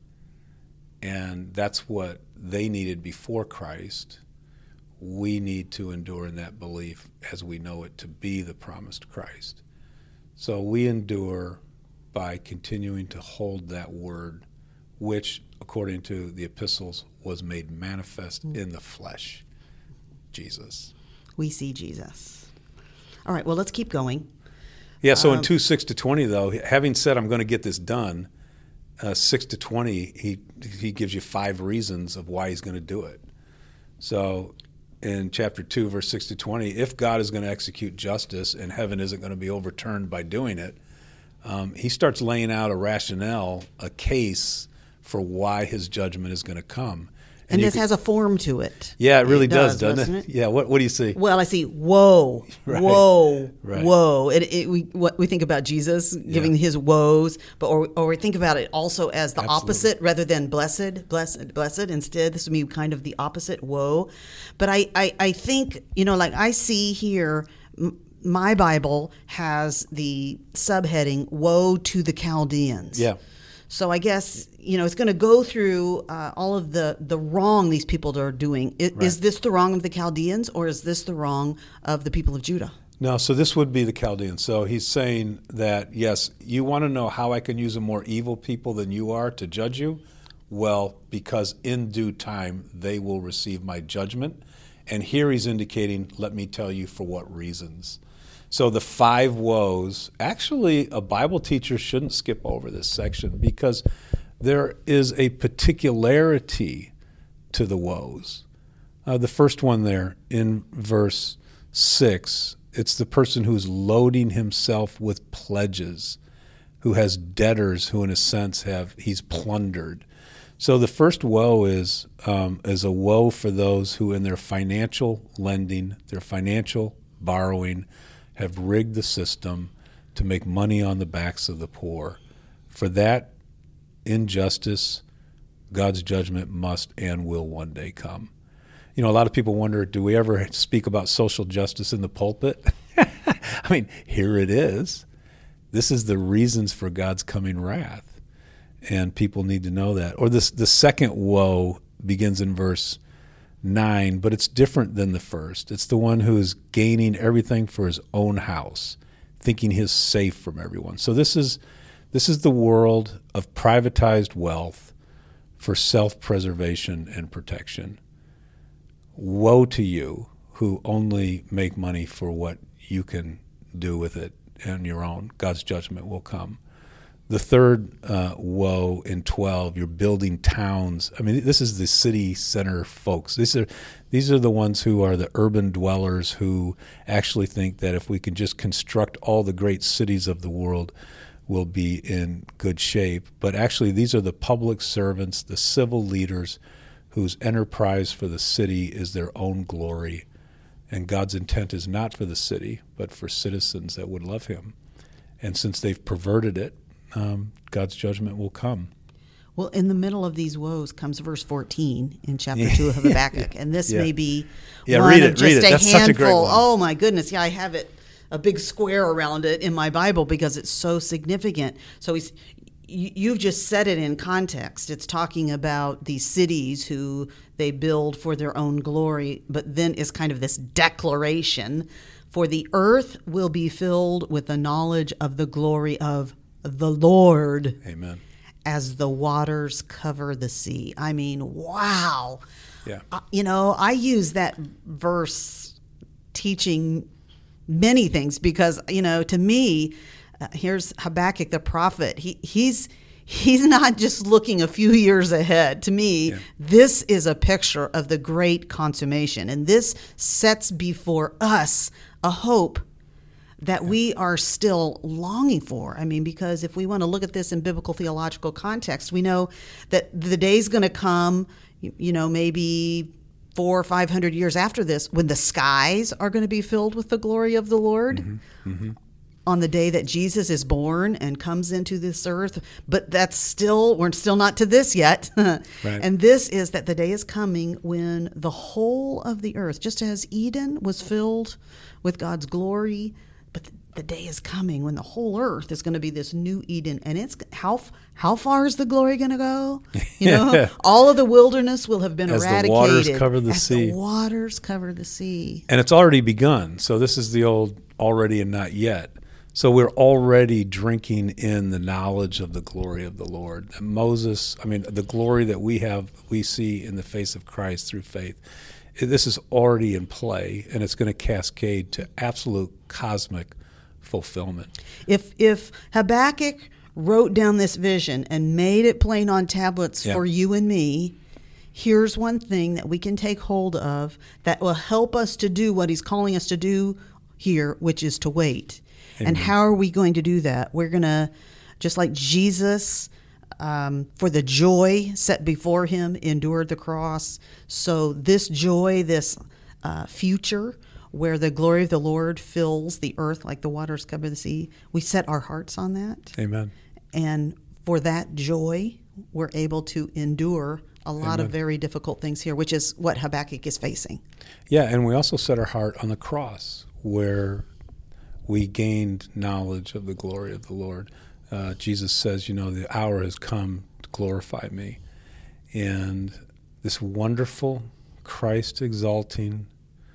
And that's what they needed before Christ. We need to endure in that belief as we know it to be the promised Christ. So we endure by continuing to hold that word, which, according to the epistles, was made manifest mm. in the flesh, Jesus. We see Jesus. All right, well, let's keep going. Yeah, so Um, in two, six to twenty, though, having said I'm going to get this done, uh, six to twenty, he he gives you five reasons of why he's going to do it. So in chapter two, verse six to twenty, if God is going to execute justice and heaven isn't going to be overturned by doing it, um, he starts laying out a rationale, a case for why his judgment is going to come. And, you this could- has a form to it. Yeah, it really It does, does, doesn't doesn't it? it? Yeah, what what do you see? Well, I see, woe, Right. woe, Right. woe. It, it, we what we think about Jesus giving Yeah. his woes, but or, or we think about it also as the Absolutely. opposite rather than blessed, blessed, blessed. Instead, this would be kind of the opposite, woe. But I, I, I think, you know, like I see here, m- my Bible has the subheading, woe to the Chaldeans. Yeah. So I guess, you know, it's going to go through uh, all of the, the wrong these people are doing. I, Right. Is this the wrong of the Chaldeans, or is this the wrong of the people of Judah? No, so this would be the Chaldeans. So he's saying that, yes, you want to know how I can use a more evil people than you are to judge you? Well, because in due time they will receive my judgment. And here he's indicating, let me tell you for what reasons. So the five woes, actually a Bible teacher shouldn't skip over this section because there is a particularity to the woes. Uh, the first one there in verse six, it's the person who's loading himself with pledges, who has debtors who in a sense have, he's plundered. So the first woe is um, is a woe for those who in their financial lending, their financial borrowing, have rigged the system to make money on the backs of the poor. For that injustice, God's judgment must and will one day come. You know, a lot of people wonder, do we ever speak about social justice in the pulpit? I mean, here it is. This is the reasons for God's coming wrath, and people need to know that. Or this, the second woe begins in verse nine, but it's different than the first. It's the one who is gaining everything for his own house, thinking he's safe from everyone. So this is this is the world of privatized wealth for self-preservation and protection. Woe to you who only make money for what you can do with it on your own. God's judgment will come. The third uh, woe in twelve, you're building towns. I mean, this is the city center folks. These are these are the ones who are the urban dwellers who actually think that if we can just construct all the great cities of the world, we'll be in good shape. But actually, these are the public servants, the civil leaders, whose enterprise for the city is their own glory. And God's intent is not for the city, but for citizens that would love him. And since they've perverted it, um, God's judgment will come. Well, in the middle of these woes comes verse fourteen in chapter two of Habakkuk. And this yeah. may be yeah, one read of it, just read it. a That's handful. Such a great one. Oh, my goodness. Yeah, I have it, a big square around it in my Bible because it's so significant. So he's you've just said it in context. It's talking about these cities who they build for their own glory, but then is kind of this declaration, for the earth will be filled with the knowledge of the glory of the Lord. Amen. As the waters cover the sea. I mean, wow. Yeah. Uh, you know, I use that verse teaching many things because, you know, to me, Uh, here's Habakkuk the prophet. He he's he's not just looking a few years ahead. To me, yeah. This is a picture of the great consummation, and this sets before us a hope that yeah. we are still longing for. I mean, because if we want to look at this in biblical theological context, we know that the day's going to come. You, you know, maybe four or five hundred years after this, when the skies are going to be filled with the glory of the Lord. Mm-hmm. Mm-hmm. On the day that Jesus is born and comes into this earth, but that's still, we're still not to this yet. Right. And this is that the day is coming when the whole of the earth, just as Eden was filled with God's glory, but the day is coming when the whole earth is going to be this new Eden. And it's how how far is the glory going to go? You know, all of the wilderness will have been as eradicated. The waters cover the as sea. the waters cover the sea. And it's already begun. So this is the old already and not yet. So we're already drinking in the knowledge of the glory of the Lord. And Moses, I mean, the glory that we have, we see in the face of Christ through faith. This is already in play, and it's going to cascade to absolute cosmic fulfillment. If if Habakkuk wrote down this vision and made it plain on tablets yeah. for you and me, here's one thing that we can take hold of that will help us to do what he's calling us to do here, which is to wait. Amen. And how are we going to do that? We're going to, just like Jesus, um, for the joy set before him, endured the cross. So this joy, this uh, future where the glory of the Lord fills the earth like the waters cover the sea, we set our hearts on that. Amen. And for that joy, we're able to endure a lot Amen. Of very difficult things here, which is what Habakkuk is facing. Yeah, and we also set our heart on the cross where we gained knowledge of the glory of the Lord. Uh, Jesus says, you know, the hour has come to glorify me. And this wonderful Christ-exalting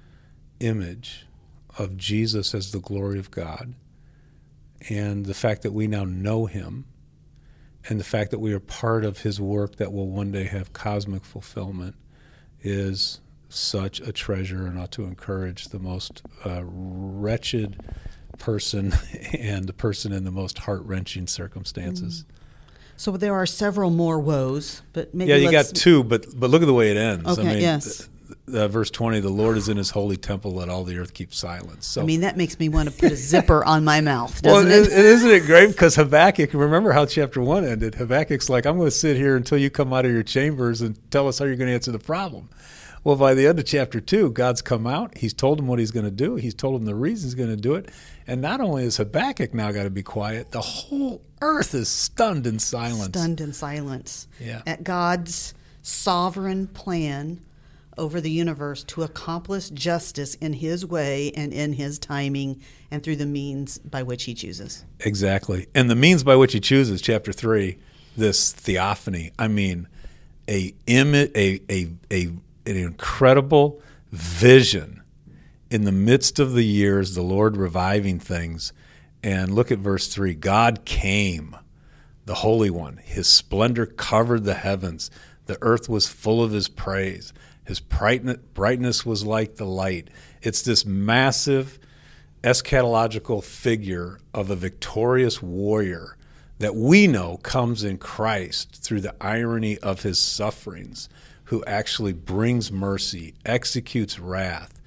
image of Jesus as the glory of God, and the fact that we now know him, and the fact that we are part of his work that will one day have cosmic fulfillment is such a treasure and ought to encourage the most uh, wretched person and the person in the most heart-wrenching circumstances. Mm. So there are several more woes, but maybe yeah, you let's... got two, but but look at the way it ends. Okay, I mean, yes. The, the verse twenty, the Lord is in his holy temple, let all the earth keep silence. So, I mean, that makes me want to put a zipper on my mouth, well, doesn't it, it? it? Isn't it great? Because Habakkuk, remember how chapter one ended. Habakkuk's like, I'm going to sit here until you come out of your chambers and tell us how you're going to answer the problem. Well, by the end of chapter two, God's come out. He's told him what he's going to do. He's told him the reason he's going to do it. And not only is Habakkuk now got to be quiet, the whole earth is stunned in silence. Stunned in silence. Yeah. At God's sovereign plan over the universe to accomplish justice in his way and in his timing and through the means by which he chooses. Exactly. And the means by which he chooses, chapter three, this theophany. I mean, a, imi- a, a, a, an incredible vision in the midst of the years, the Lord reviving things. And look at verse three. God came, the Holy One. His splendor covered the heavens. The earth was full of his praise. His brightness was like the light. It's this massive eschatological figure of a victorious warrior that we know comes in Christ through the irony of his sufferings, who actually brings mercy, executes wrath.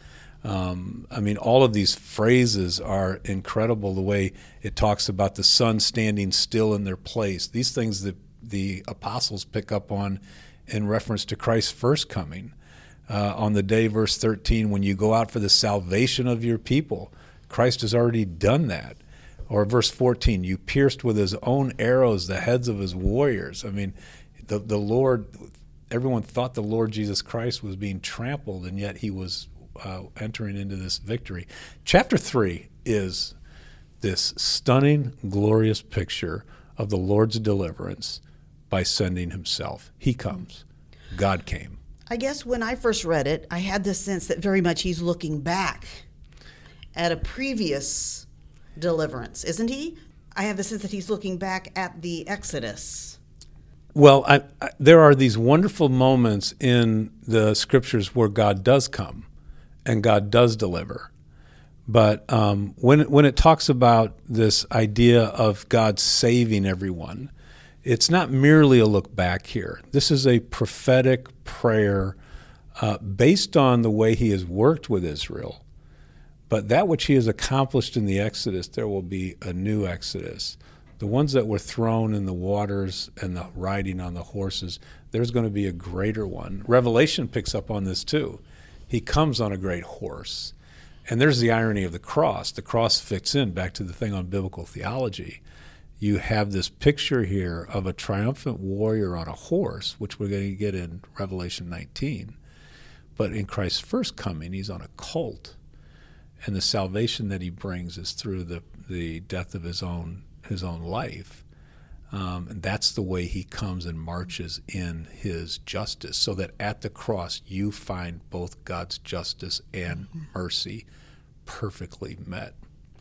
Um, I mean, all of these phrases are incredible, the way it talks about the sun standing still in their place. These things that the apostles pick up on in reference to Christ's first coming. Uh, on the day, verse thirteen, when you go out for the salvation of your people, Christ has already done that. Or verse fourteen, you pierced with his own arrows the heads of his warriors. I mean, the, the Lord, everyone thought the Lord Jesus Christ was being trampled, and yet he was uh, entering into this victory. Chapter three is this stunning, glorious picture of the Lord's deliverance by sending himself. He comes. God came. I guess when I first read it, I had this sense that very much he's looking back at a previous deliverance, isn't he? I have the sense that he's looking back at the Exodus. Well, I, I, there are these wonderful moments in the scriptures where God does come and God does deliver. But um, when, when it talks about this idea of God saving everyone, it's not merely a look back here. This is a prophetic prayer uh, based on the way he has worked with Israel. But that which he has accomplished in the Exodus, there will be a new Exodus. The ones that were thrown in the waters and the riding on the horses, there's going to be a greater one. Revelation picks up on this too. He comes on a great horse. And there's the irony of the cross. The cross fits in back to the thing on biblical theology. You have this picture here of a triumphant warrior on a horse, which we're going to get in Revelation nineteen. But in Christ's first coming, he's on a colt. And the salvation that he brings is through the, the death of his own his own life. Um, and that's the way he comes and marches in his justice, so that at the cross you find both God's justice and mercy perfectly met.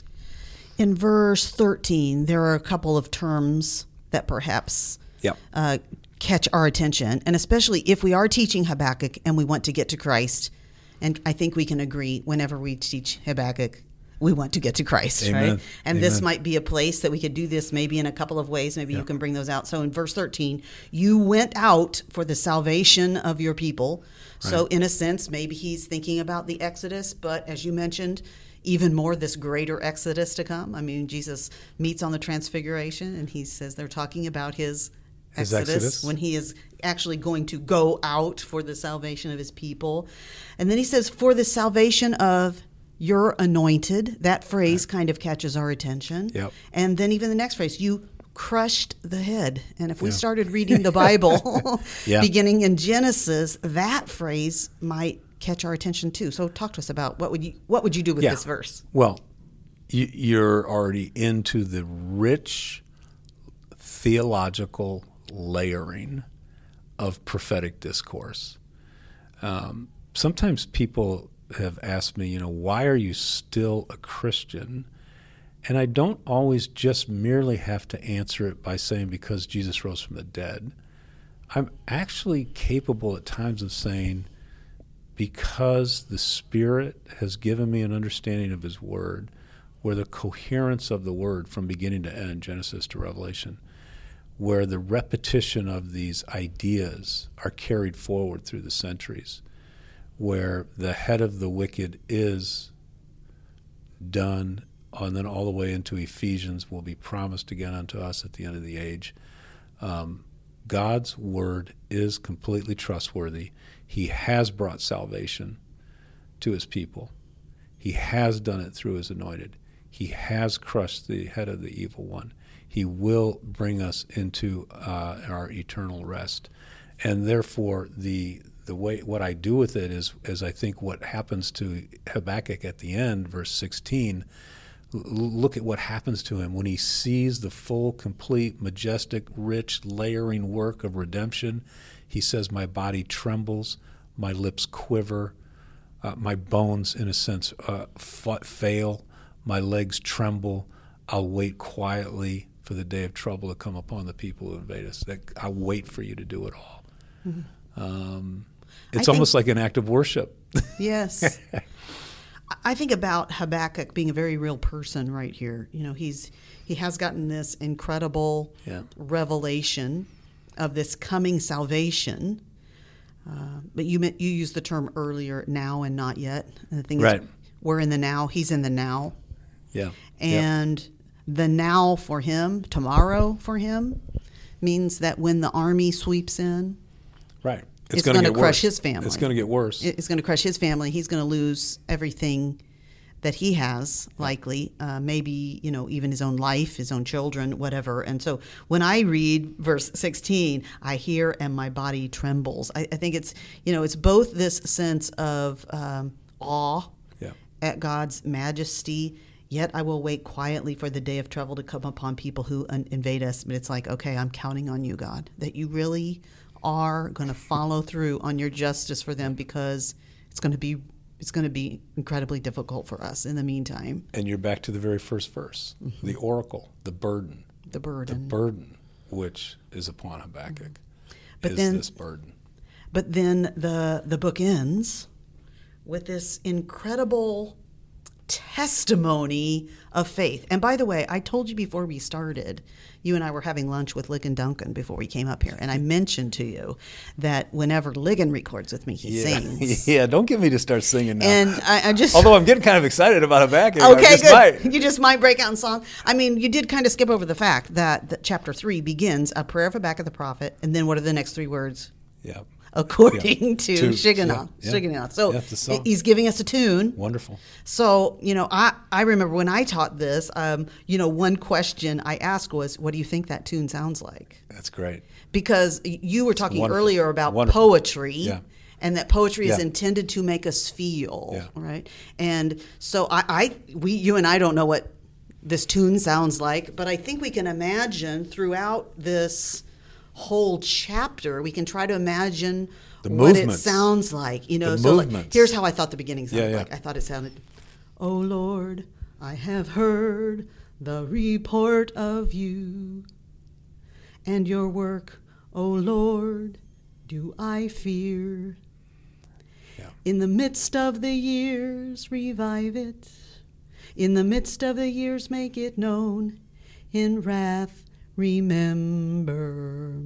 In verse thirteen, there are a couple of terms that perhaps yep. uh, catch our attention, and especially if we are teaching Habakkuk and we want to get to Christ, and I think we can agree whenever we teach Habakkuk, we want to get to Christ, Amen. right? And Amen. this might be a place that we could do this maybe in a couple of ways. Maybe yep. you can bring those out. So in verse thirteen, you went out for the salvation of your people. Right. So in a sense, maybe he's thinking about the Exodus, but as you mentioned, even more this greater Exodus to come. I mean, Jesus meets on the Transfiguration, and he says they're talking about his, his Exodus, Exodus when he is actually going to go out for the salvation of his people. And then he says, for the salvation of your anointed. That phrase right. kind of catches our attention. Yep. And then even the next phrase, you crushed the head. And if we yeah. started reading the Bible yeah. beginning in Genesis, that phrase might catch our attention too. So talk to us about what would you what would you do with yeah. this verse? Well, you, you're already into the rich theological layering of prophetic discourse. Um, sometimes people have asked me, you know, why are you still a Christian? And I don't always just merely have to answer it by saying because Jesus rose from the dead. I'm actually capable at times of saying, because the Spirit has given me an understanding of His Word, where the coherence of the word from beginning to end, Genesis to Revelation, where the repetition of these ideas are carried forward through the centuries, where the head of the wicked is done, and then all the way into Ephesians will be promised again unto us at the end of the age. Um, God's word is completely trustworthy. He has brought salvation to his people. He has done it through his anointed. He has crushed the head of the evil one. He will bring us into uh, our eternal rest. And therefore, the the way what I do with it is, is I think what happens to Habakkuk at the end, verse sixteen, l- look at what happens to him when he sees the full, complete, majestic, rich, layering work of redemption. He says, my body trembles, my lips quiver, uh, my bones, in a sense, uh, f- fail, my legs tremble. I'll wait quietly for the day of trouble to come upon the people who invade us. That I'll wait for you to do it all. Mm-hmm. Um, it's I almost think, like an act of worship. Yes. I think about Habakkuk being a very real person right here. You know, he's he has gotten this incredible yeah. revelation of this coming salvation. Uh, but you meant, you used the term earlier, now and not yet. And the thing right. is, we're in the now. He's in the now. Yeah. And yep. the now for him, tomorrow for him, means that when the army sweeps in, right, it's, it's going to crush worse. his family. It's going to get worse. It's going to crush his family. He's going to lose everything that he has, likely, uh, maybe, you know, even his own life, his own children, whatever. And so when I read verse sixteen, I hear and my body trembles. I, I think it's, you know, it's both this sense of um, awe yeah. at God's majesty, yet I will wait quietly for the day of trouble to come upon people who un- invade us. But it's like, okay, I'm counting on you, God, that you really are going to follow through on your justice for them, because it's going to be it's going to be incredibly difficult for us in the meantime. And you're back to the very first verse, mm-hmm. the oracle, the burden. The burden. The burden which is upon Habakkuk but is then, this burden. But then the the book ends with this incredible testimony of faith. And by the way, I told you before we started, you and I were having lunch with Ligon Duncan before we came up here, and I mentioned to you that whenever Ligon records with me, he yeah. sings. Yeah, don't get me to start singing now. And I, I just, although I'm getting kind of excited about Habakkuk. Okay, I just good. Might. You just might break out in song. I mean, you did kind of skip over the fact that, that chapter three begins a prayer of Habakkuk the prophet, and then what are the next three words? Yeah. According yeah. to, to Shigionoth. yeah, yeah. So yeah, he's giving us a tune. Wonderful. So, you know, I, I remember when I taught this, um, you know, one question I asked was, what do you think that tune sounds like? That's great. Because you were talking Wonderful. earlier about Wonderful. poetry. Yeah. And that poetry yeah. is intended to make us feel, yeah. right? And so I, I, we, you and I don't know what this tune sounds like, but I think we can imagine throughout this whole chapter, we can try to imagine the what movements. it sounds like. You know, the so like, movements. here's how I thought the beginning sounded yeah, yeah. like. I thought it sounded, "Oh Lord, I have heard the report of you, and your work, oh Lord, do I fear. Yeah. In the midst of the years, revive it. In the midst of the years, make it known. In wrath, remember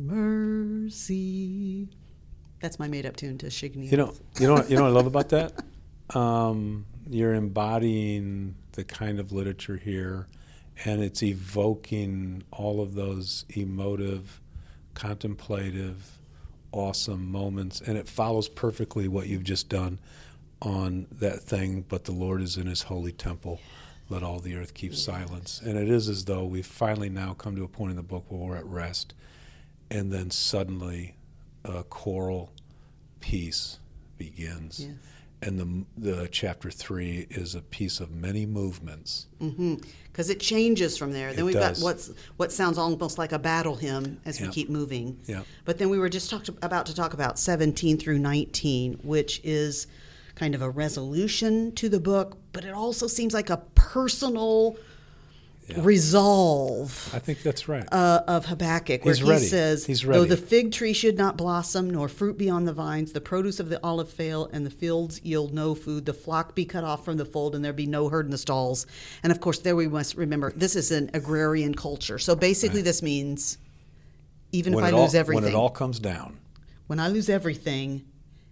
mercy." That's my made-up tune to Shigionoth. You know, you know, you know what I love about that? Um, you're embodying the kind of literature here, and it's evoking all of those emotive, contemplative, awesome moments, and it follows perfectly what you've just done on that thing, but the Lord is in his holy temple. Let all the earth keep yes. silence. And it is as though we've finally now come to a point in the book where we're at rest, and then suddenly a choral piece begins. Yes. And the the chapter three is a piece of many movements. Because mm-hmm. it changes from there. Then it we've does. got what's what sounds almost like a battle hymn as yep. we keep moving. Yep. But then we were just talked about to talk about seventeen through nineteen, which is kind of a resolution to the book, but it also seems like a personal yeah. resolve I think that's right. uh, of Habakkuk, where He's he ready. says, He's ready. though the fig tree should not blossom, nor fruit be on the vines, the produce of the olive fail, and the fields yield no food, the flock be cut off from the fold, and there be no herd in the stalls. And of course, there we must remember, this is an agrarian culture. So basically Right. this means, even when if I it all, lose everything, when it all comes down, when I lose everything,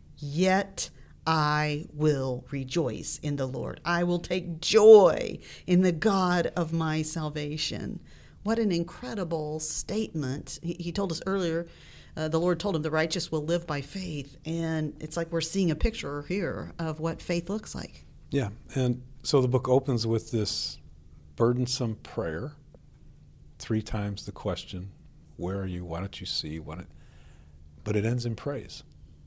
yet I will rejoice in the Lord. I will take joy in the God of my salvation. What an incredible statement. He, he told us earlier, uh, the Lord told him the righteous will live by faith. And it's like we're seeing a picture here of what faith looks like. yeah. And so the book opens with this burdensome prayer, three times the question, where are you? Why don't you see? Why don't... But it ends in praise.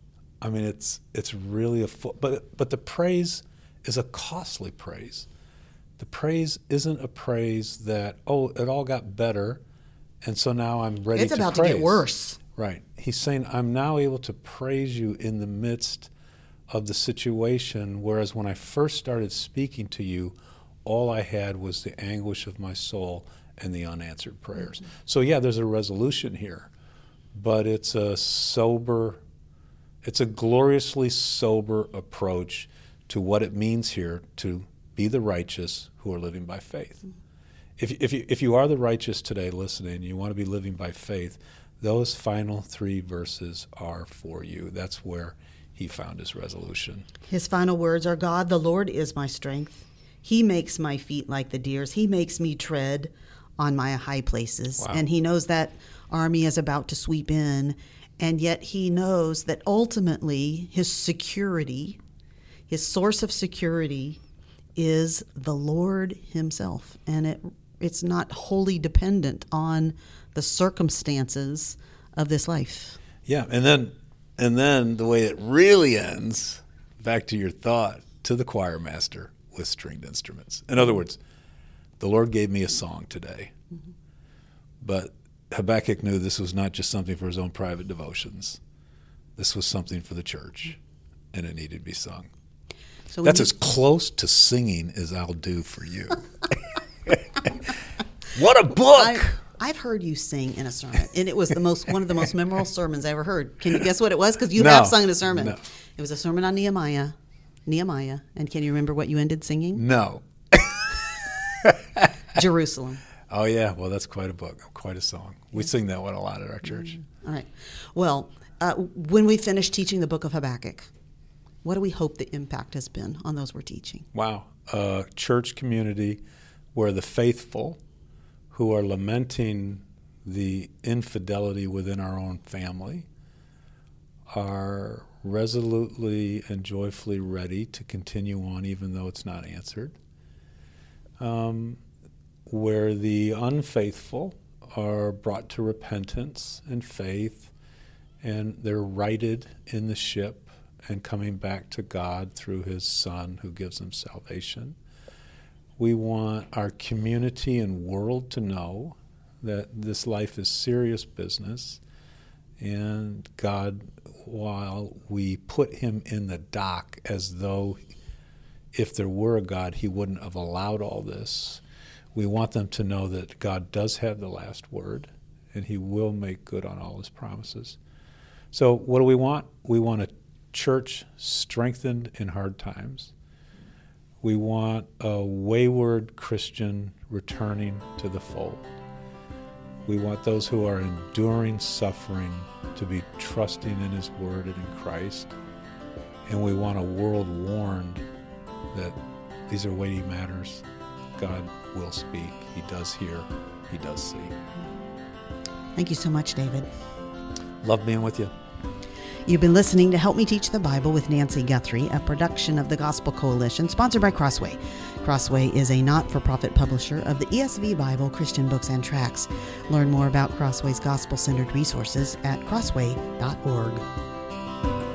I mean, it's it's really a full, but but the praise is a costly praise. The praise isn't a praise that, oh, it all got better, and so now I'm ready It's to about praise. to get worse. Right. He's saying, I'm now able to praise you in the midst of the situation, whereas when I first started speaking to you, all I had was the anguish of my soul and the unanswered prayers. Mm-hmm. So yeah, there's a resolution here, but it's a sober, it's a gloriously sober approach to what it means here to be the righteous who are living by faith. Mm-hmm. If, if, you, if you are the righteous today listening, you want to be living by faith, those final three verses are for you. That's where he found his resolution. His final words are, God, the Lord is my strength. He makes my feet like the deer's. He makes me tread on my high places. Wow. And he knows that army is about to sweep in. And yet he knows that ultimately his security, his source of security is the Lord himself. And it it's not wholly dependent on the circumstances of this life. Yeah, and then and then the way it really ends, back to your thought, to the choir master with stringed instruments. In other words, the Lord gave me a song today, mm-hmm. but Habakkuk knew this was not just something for his own private devotions. This was something for the church, and it needed to be sung. So That's you... as close to singing as I'll do for you. What a book! I, I've heard you sing in a sermon, and it was the most one of the most memorable sermons I ever heard. Can you guess what it was? Because you no, have sung in a sermon. No. It was a sermon on Nehemiah. Nehemiah. And can you remember what you ended singing? No. Jerusalem. Oh, yeah. Well, that's quite a book, quite a song. We yeah. sing that one a lot at our church. Mm-hmm. All right. Well, uh, when we finish teaching the book of Habakkuk, what do we hope the impact has been on those we're teaching? Wow. A church community where the faithful who are lamenting the infidelity within our own family are resolutely and joyfully ready to continue on even though it's not answered. Um, where the unfaithful are brought to repentance and faith, and they're righted in the ship and coming back to God through his Son who gives them salvation. We want our community and world to know that this life is serious business, and God, while we put him in the dock as though if there were a God, he wouldn't have allowed all this, we want them to know that God does have the last word, and he will make good on all his promises. So what do we want? We want a church strengthened in hard times. We want a wayward Christian returning to the fold. We want those who are enduring suffering to be trusting in his word and in Christ. And we want a world warned that these are weighty matters. God will speak. He does hear. He does see. Thank you so much, David. Love being with you. You've been listening to Help Me Teach the Bible with Nancy Guthrie, a production of the Gospel Coalition, sponsored by Crossway. Crossway is a not-for-profit publisher of the E S V Bible, Christian books, and tracts. Learn more about Crossway's gospel-centered resources at crossway dot org.